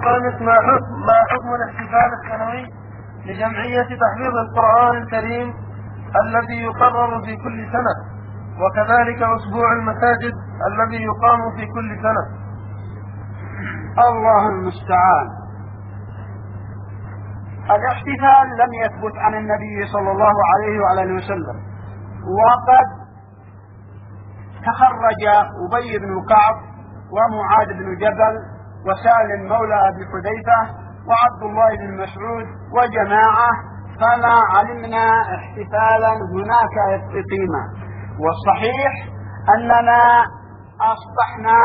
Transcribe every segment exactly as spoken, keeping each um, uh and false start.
خامس ما حكم ما حكم الاحتفال السنوي لجمعية تحفيظ القرآن الكريم الذي يقرر في كل سنة، وكذلك أسبوع المساجد الذي يقام في كل سنة؟ الله المستعان. الاحتفال لم يثبت عن النبي صلى الله عليه وعلى وسلم، وقد تخرج أبي بن كعب ومعاذ بن جبل وسالم مولى أبي حذيفة وعبد الله بن مسعود وجماعة، فما علمنا احتفالا هناك قيمة. والصحيح أننا أصبحنا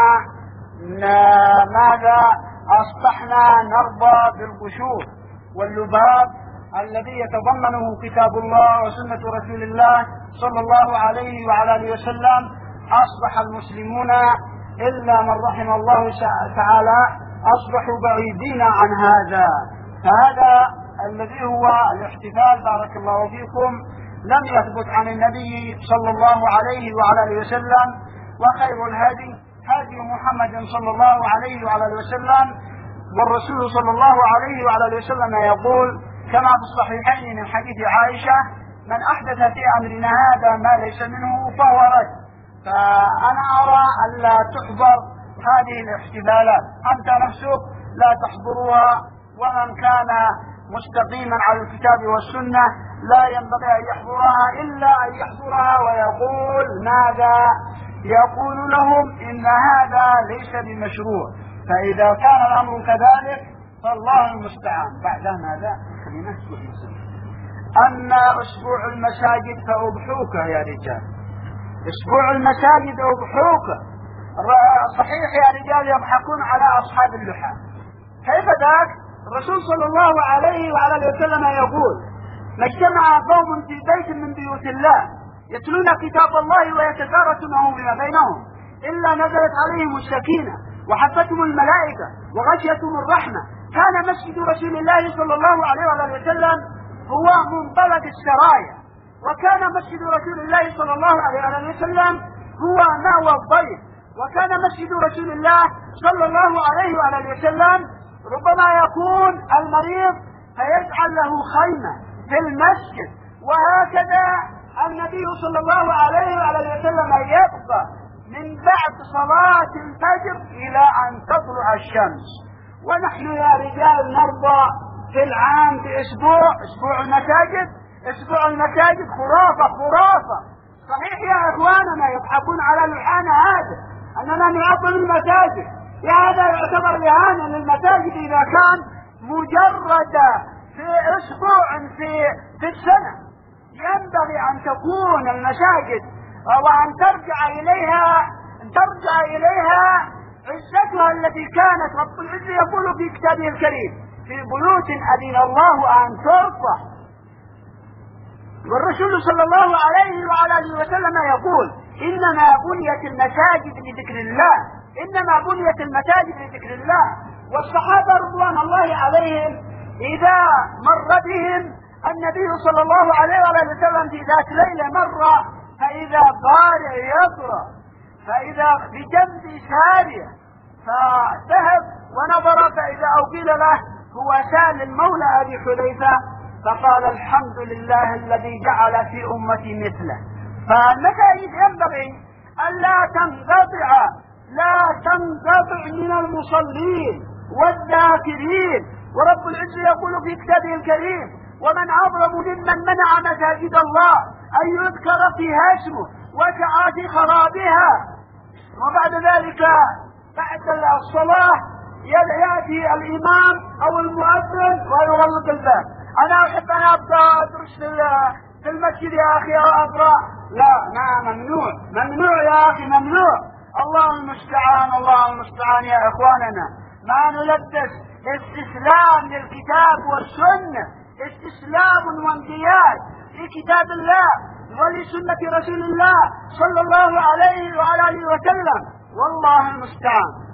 ماذا أصبحنا نرضى بالقشور واللباب الذي يتضمنه كتاب الله وسنة رسول الله صلى الله عليه وعلى اله وسلم. أصبح المسلمون إلا من رحم الله تعالى أصبحوا بعيدين عن هذا. فهذا الذي هو الاحتفال بارك الله فيكم لم يثبت عن النبي صلى الله عليه وعلى اله وسلم. وخير الهدي هدي محمد صلى الله عليه وعلى اله وسلم، والرسول صلى الله عليه وعلى اله وسلم يقول كما في الصحيحين من حديث عائشة: من أحدث في أمرنا هذا ما ليس منه فهو رد. فأنا أرى أن لا تحضر هذه الاحتفالات، أنت نفسك لا تحضرها، ومن كان مستقيما على الكتاب والسنة لا ينبغي أن يحضرها إلا أن يحضرها ويقول ماذا؟ يقول لهم إن هذا ليس بمشروع. فإذا كان الأمر كذلك فالله المستعان. بعد ماذا؟ أما أسبوع المساجد فأضحوك يا رجال، أسبوع المساجد أضحوك. صحيح يا رجال يضحكون على أصحاب اللحى. كيف ذاك؟ الرسول صلى الله عليه وعلى اله وسلم يقول: ما اجتمع قوم في بيت من بيوت الله يتلون كتاب الله ويتدارسونه فيما بينهم إلا نزلت عليهم السكينة وحفتهم الملائكة وغشيتهم الرحمة. كان مسجد رسول الله صلى الله عليه وعلى اله وسلم هو منطلق السرايا، وكان مسجد رسول الله صلى الله عليه وعلى وسلم هو مأوى الضيف، وكان مسجد رسول الله صلى الله عليه وعلى وسلم ربما يكون المريض فيجعل له خيمة في المسجد. وهكذا النبي صلى الله عليه وعلى وسلم يبقى من بعد صلاة الفجر إلى أن تطلع الشمس. ونحن يا رجال نرضى في العام بأسبوع أسبوع المساجد. أسبوع المساجد خرافة خرافة. صحيح يا إخواننا يضحكون على لحانا هذا أننا نعطل المساجد. يا هذا يعتبر إهانة للمساجد إذا كان مجرد في أسبوع في في السنة. ينبغي أن تكون المساجد وأن ترجع إليها ترجع إليها عزتها التي كانت. رب العزة يقول في كتابه الكريم: في بيوت أذن الله أن ترفع. والرسول صلى الله عليه وعلى اله وسلم يقول: إنما بنيت المساجد لذكر الله، إنما بنيت المساجد لذكر الله. والصحابة رضوان الله عليهم إذا مر بهم النبي صلى الله عليه وعلى اله وسلم في ذات ليلة مر فإذا قارئ يقرأ، فإذا بجنب سارية، فذهب ونظر فإذا أوقيل له هو سالم مولى أبي حذيفة، فقال: الحمد لله الذي جعل في أمتي مثله. فالمساجد ينبغي أن لا تنقطع لا تنقطع من المصلين والذاكرين. ورب العزة يقول في كتابه الكريم: ومن أظلم ممن منع مساجد الله أن يذكر فيها اسمه وسعى في خرابها. وبعد ذلك بعد الصلاة يأتي الإمام أو المؤذن ويغلق الباب. أنا أحب أن أبدأ أدرس في المسجد يا أخي أقرأ. لا، ما ممنوع ممنوع يا أخي ممنوع. الله المستعان الله المستعان يا إخواننا. ما نلبس استسلام للكتاب والسنة، استسلام وانقياد لكتاب الله ولسنة رسول الله صلى الله عليه وعلى آله وسلم. والله المستعان.